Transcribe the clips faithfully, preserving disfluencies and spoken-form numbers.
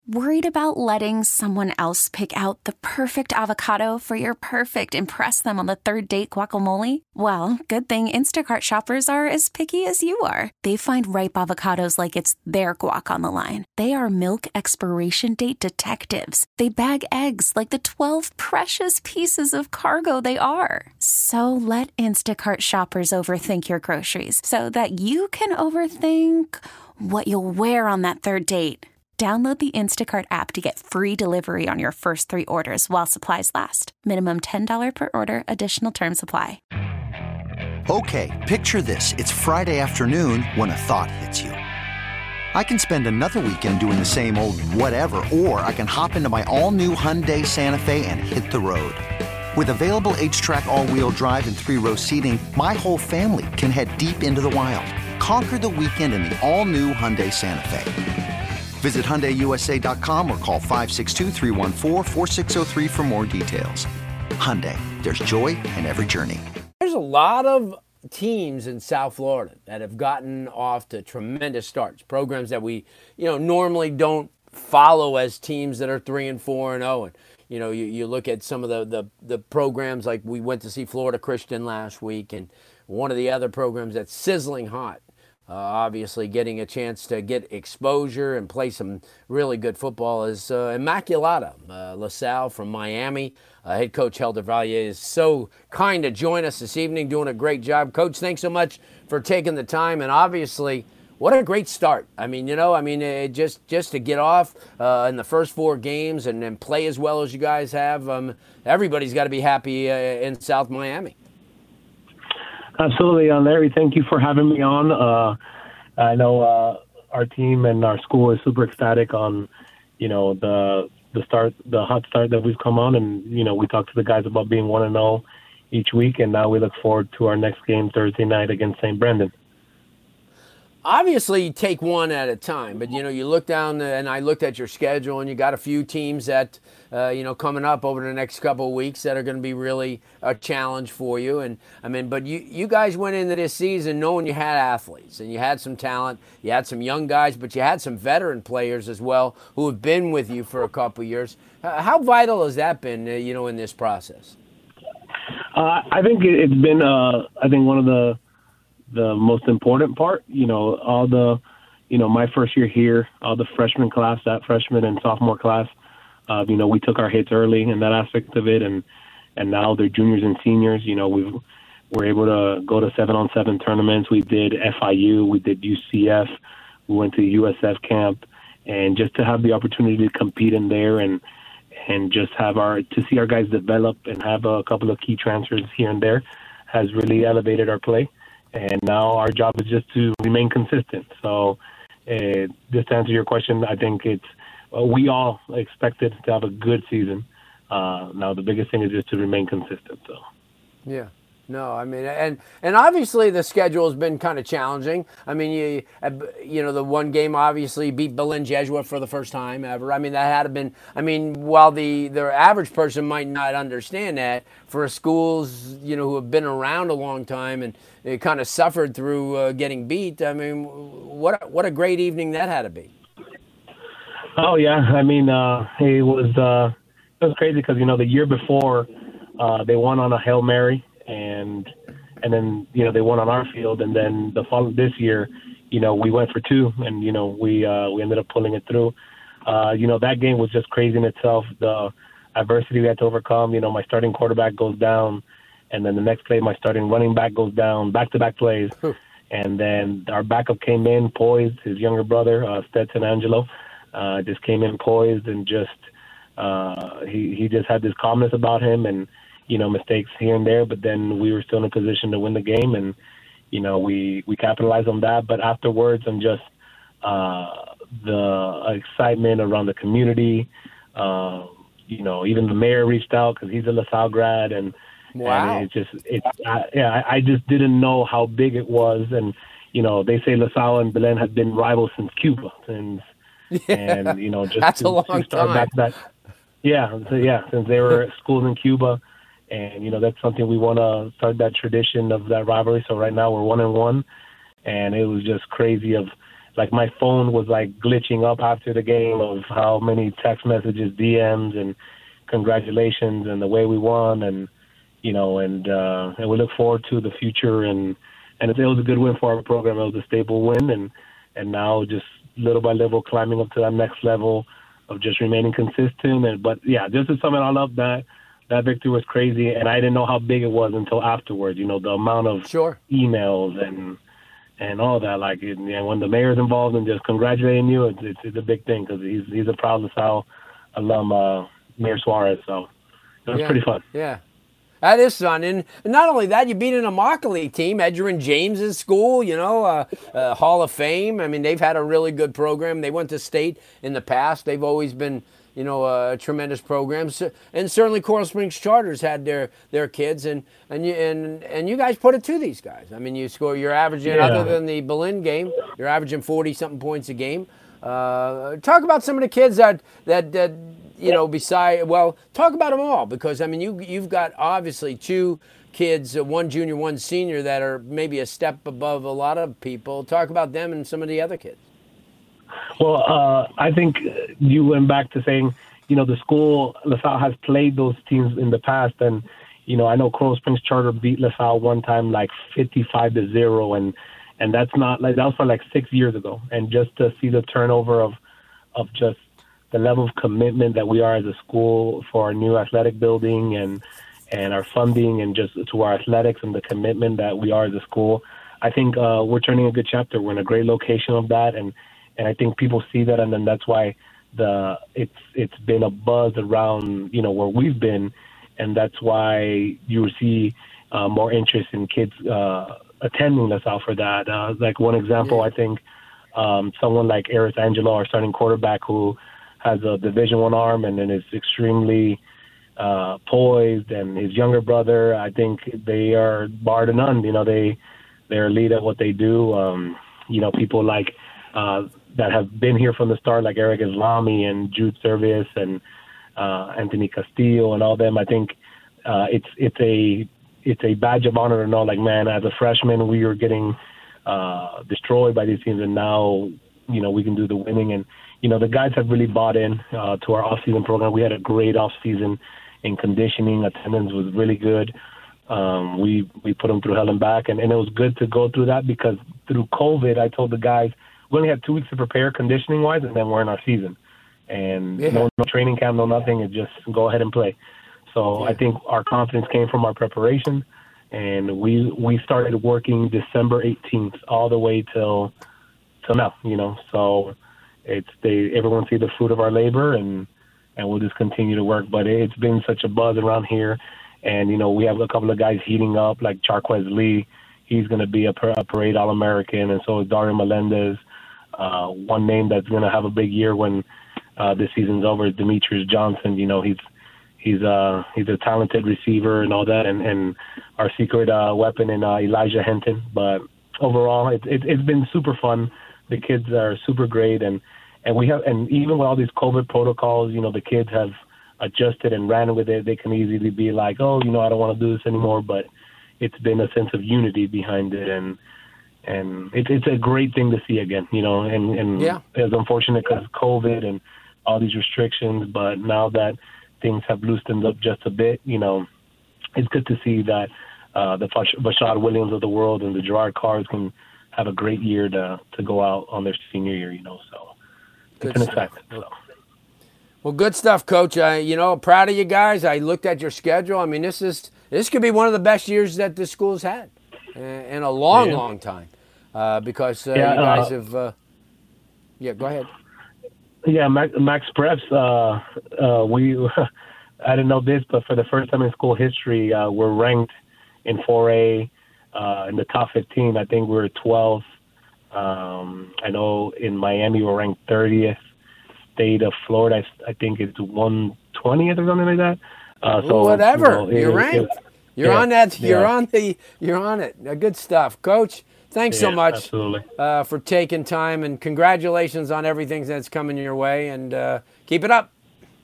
Worried about letting someone else pick out the perfect avocado for your perfect impress them on the third date guacamole? Well, good thing Instacart shoppers are as picky as you are. They find ripe avocados like it's their guac on the line. They are milk expiration date detectives. They bag eggs like the twelve precious pieces of cargo they are. So let Instacart shoppers overthink your groceries so that you can overthink what you'll wear on that third date. Download the Instacart app to get free delivery on your first three orders while supplies last. Minimum ten dollars per order. Additional terms apply. Okay, picture this. It's Friday afternoon when a thought hits you. I can spend another weekend doing the same old whatever, or I can hop into my all-new Hyundai Santa Fe and hit the road. With available H-Track all-wheel drive and three-row seating, my whole family can head deep into the wild. Conquer the weekend in the all-new Hyundai Santa Fe. Visit Hyundai U S A dot com or call five six two, three one four, four six zero three for more details. Hyundai, there's joy in every journey. There's a lot of teams in South Florida that have gotten off to tremendous starts, programs that we, you know, normally don't follow as teams that are three and four and oh. And you know, you, you look at some of the, the the programs, like we went to see Florida Christian last week, and one of the other programs that's sizzling hot. Uh, obviously, getting a chance to get exposure and play some really good football is uh, Immaculata. Uh, LaSalle from Miami. Uh, head coach Helder Valier is so kind to join us this evening, doing a great job. Coach, thanks so much for taking the time. And obviously, what a great start. I mean, you know, I mean, it just just to get off uh, in the first four games and then play as well as you guys have, um, everybody's got to be happy uh, in South Miami. Absolutely, uh, Larry. Thank you for having me on. Uh, I know uh, our team and our school is super ecstatic on, you know, the the start, the hot start that we've come on, and you know, we talked to the guys about being one and zero each week, and now we look forward to our next game Thursday night against Saint Brendan. Obviously, you take one at a time, but, you know, you look down and I looked at your schedule and you got a few teams that, uh, you know, coming up over the next couple of weeks that are going to be really a challenge for you. And, I mean, but you, you guys went into this season knowing you had athletes and you had some talent, you had some young guys, but you had some veteran players as well who have been with you for a couple of years. How vital has that been, uh, you know, in this process? Uh, I think it's been, uh, I think, one of the the most important part. You know, all the, you know, my first year here, all the freshman class, that freshman and sophomore class, uh, you know, we took our hits early in that aspect of it, and and now they're juniors and seniors. You know, we've we're able to go to seven on seven tournaments. We did F I U, we did U C F, we went to U S F camp, and just to have the opportunity to compete in there and and just have our to see our guys develop and have a couple of key transfers here and there has really elevated our play. And now our job is just to remain consistent. So uh, just to answer your question, I think it's uh, we all expected to have a good season. Uh, now the biggest thing is just to remain consistent. So yeah. No, I mean, and and obviously the schedule has been kind of challenging. I mean, you you know, the one game obviously beat Belen Jesuit for the first time ever. I mean, that had been, I mean, while the, the average person might not understand that, for schools, you know, who have been around a long time and they kind of suffered through uh, getting beat, I mean, what a, what a great evening that had to be. Oh, yeah. I mean, uh, it was uh, it was crazy because, you know, the year before uh, they won on a Hail Mary. And and then, you know, they won on our field. And then the fall this year, you know, we went for two. And, you know, we uh, we ended up pulling it through. Uh, you know, that game was just crazy in itself. The adversity we had to overcome. You know, my starting quarterback goes down. And then the next play, my starting running back goes down. Back-to-back plays. And then our backup came in, poised. His younger brother, uh, Stetson Angelo, uh, just came in poised. And just uh, he, he just had this calmness about him. And, you know, mistakes here and there, but then we were still in a position to win the game, and, you know, we, we capitalized on that. But afterwards, I'm just uh, the excitement around the community. Uh, you know, even the mayor reached out because he's a LaSalle grad, and, wow. and it just, it, I, yeah, I, I just didn't know how big it was. And, you know, they say LaSalle and Belen have been rivals since Cuba, and, yeah, and you know, just that's to, a long to start time. back that, yeah, so, yeah, since they were schools in Cuba. And, you know, that's something we want to start that tradition of that rivalry. So right now we're one and one. And it was just crazy of like my phone was like glitching up after the game of how many text messages, D Ms, and congratulations and the way we won, and you know, and uh, and we look forward to the future. And and it was a good win for our program. It was a stable win, and and now just little by little climbing up to that next level of just remaining consistent. And but yeah, just to sum it all up, that that victory was crazy, and I didn't know how big it was until afterwards. You know, the amount of sure. emails and. And all that, like, it, you know, when the mayor's involved in just congratulating you, it's, it's, it's a big thing because he's he's a proud LaSalle alum, uh, Mayor Suarez. So it was yeah. pretty fun. Yeah, that is fun. And not only that, you beat an Immokalee team, Edgerrin James's school, you know, uh, uh, Hall of Fame. I mean, they've had a really good program. They went to state in the past. They've always been, you know, a tremendous program. So, and certainly Coral Springs Charters had their their kids, and and you and and you guys put it to these guys. I mean, you score. You're averaging, yeah. other than the Berlin game, you're averaging forty something points a game. Uh, talk about some of the kids that that that you know. Beside, well, talk about them all, because I mean, you you've got obviously two kids, uh, one junior, one senior, that are maybe a step above a lot of people. Talk about them and some of the other kids. Well, uh, I think you went back to saying, you know, the school, LaSalle has played those teams in the past. And, you know, I know Coral Springs Charter beat LaSalle one time like fifty-five to zero. And, and that's not like, that was for like six years ago. And just to see the turnover of, of just the level of commitment that we are as a school for our new athletic building and, and our funding and just to our athletics and the commitment that we are as a school, I think uh, we're turning a good chapter. We're in a great location of that. And, And I think people see that, and then that's why the it's it's been a buzz around, you know, where we've been, and that's why you see uh, more interest in kids uh, attending LaSalle for that. Uh, like one example, yeah. I think um, someone like Eris Angelo, our starting quarterback, who has a Division One arm and then is extremely uh, poised, and his younger brother, I think they are bar to none. You know, they they're elite at what they do. Um, you know, people like. Uh, that have been here from the start, like Eric Islami and Jude Service and uh, Anthony Castillo and all them. I think uh, it's it's a it's a badge of honor to know, like, man, as a freshman, we were getting uh, destroyed by these teams, and now, you know, we can do the winning. And, you know, the guys have really bought in uh, to our off-season program. We had a great off-season in conditioning. Attendance was really good. Um, we, we put them through hell and back, and, and it was good to go through that because through COVID, I told the guys, we only had two weeks to prepare conditioning-wise, and then we're in our season. And yeah. no, no training camp, no nothing. It's just go ahead and play. So yeah. I think our confidence came from our preparation, and we we started working December eighteenth all the way till till now. You know, so it's they everyone see the fruit of our labor, and and we'll just continue to work. But it's been such a buzz around here, and you know we have a couple of guys heating up, like Charquez Lee. He's going to be a, a parade All-American, and so is Dario Melendez. Uh, one name that's going to have a big year when uh, this season's over is Demetrius Johnson. You know, he's he's uh he's a talented receiver and all that, and, and our secret uh, weapon in uh, Elijah Henton. But overall, it, it, it's been super fun. The kids are super great, and, and we have and even with all these COVID protocols, you know, the kids have adjusted and ran with it. They can easily be like, oh, you know, I don't want to do this anymore, but it's been a sense of unity behind it, and. And it, it's a great thing to see again, you know, and, and yeah. it's unfortunate because of COVID and all these restrictions, but now that things have loosened up just a bit, you know, it's good to see that uh, the Bashad Williams of the world and the Gerard Carrs can have a great year to, to go out on their senior year, you know, so good it's an stuff. effect. So. Well, good stuff, Coach. I, you know, proud of you guys. I looked at your schedule. I mean, this is this could be one of the best years that the school's had in a long, yeah. long time. Uh, because uh, yeah, you guys uh, have, uh, yeah, go ahead. Yeah, Max, Max Preps, uh, uh, we, I didn't know this, but for the first time in school history, uh, we're ranked in four A uh, in the top fifteen. I think we're twelfth. Um, I know in Miami we're ranked thirtieth. State of Florida, I, I think it's one twentieth or something like that. Uh, so whatever, you know, you're it, ranked. It, you're yeah, on that. You're yeah. on the. You're on it. Uh, good stuff, Coach. Thanks yeah, so much uh, for taking time, and congratulations on everything that's coming your way, and uh, keep it up.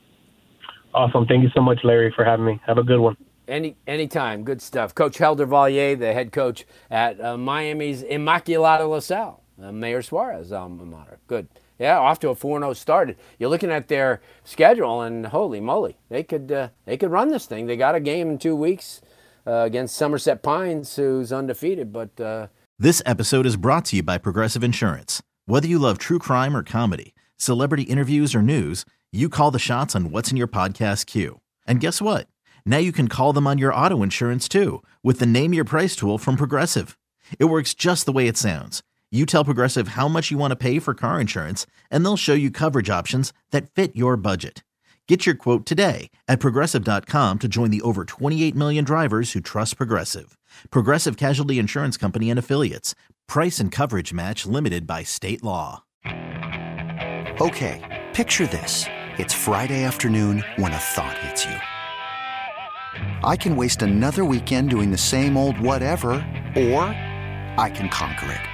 Awesome. Thank you so much, Larry, for having me. Have a good one. Any Anytime. Good stuff. Coach Helder Valier, the head coach at uh, Miami's Immaculata LaSalle. uh, Mayor Suarez alma mater. Good. Yeah, off to a four and oh start. You're looking at their schedule, and holy moly, they could uh, they could run this thing. They got a game in two weeks uh, against Somerset Pines, who's undefeated. But uh... This episode is brought to you by Progressive Insurance. Whether you love true crime or comedy, celebrity interviews or news, you call the shots on what's in your podcast queue. And guess what? Now you can call them on your auto insurance too with the Name Your Price tool from Progressive. It works just the way it sounds. You tell Progressive how much you want to pay for car insurance, and they'll show you coverage options that fit your budget. Get your quote today at Progressive dot com to join the over twenty-eight million drivers who trust Progressive. Progressive Casualty Insurance Company and Affiliates. Price and coverage match limited by state law. Okay, picture this. It's Friday afternoon when a thought hits you. I can waste another weekend doing the same old whatever, or I can conquer it.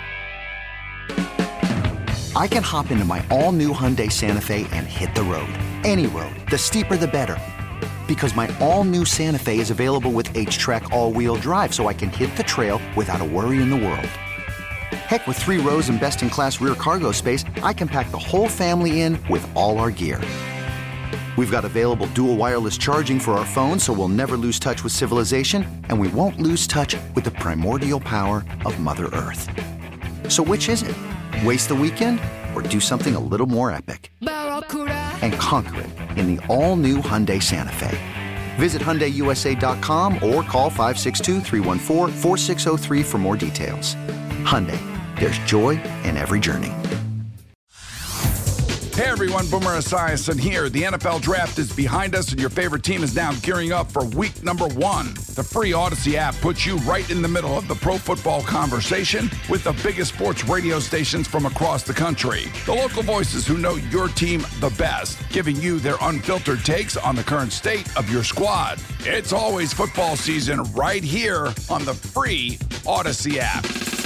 I can hop into my all-new Hyundai Santa Fe and hit the road. Any road. The steeper, the better. Because my all-new Santa Fe is available with H-Track all-wheel drive, so I can hit the trail without a worry in the world. Heck, with three rows and best-in-class rear cargo space, I can pack the whole family in with all our gear. We've got available dual wireless charging for our phones, so we'll never lose touch with civilization, and we won't lose touch with the primordial power of Mother Earth. So which is it? Waste the weekend or do something a little more epic? And conquer it in the all-new Hyundai Santa Fe. Visit Hyundai U S A dot com or call five six two, three one four, four six zero three for more details. Hyundai, there's joy in every journey. Hey everyone, Boomer Esiason here. The N F L Draft is behind us and your favorite team is now gearing up for week number one. The free Odyssey app puts you right in the middle of the pro football conversation with the biggest sports radio stations from across the country. The local voices who know your team the best, giving you their unfiltered takes on the current state of your squad. It's always football season right here on the free Odyssey app.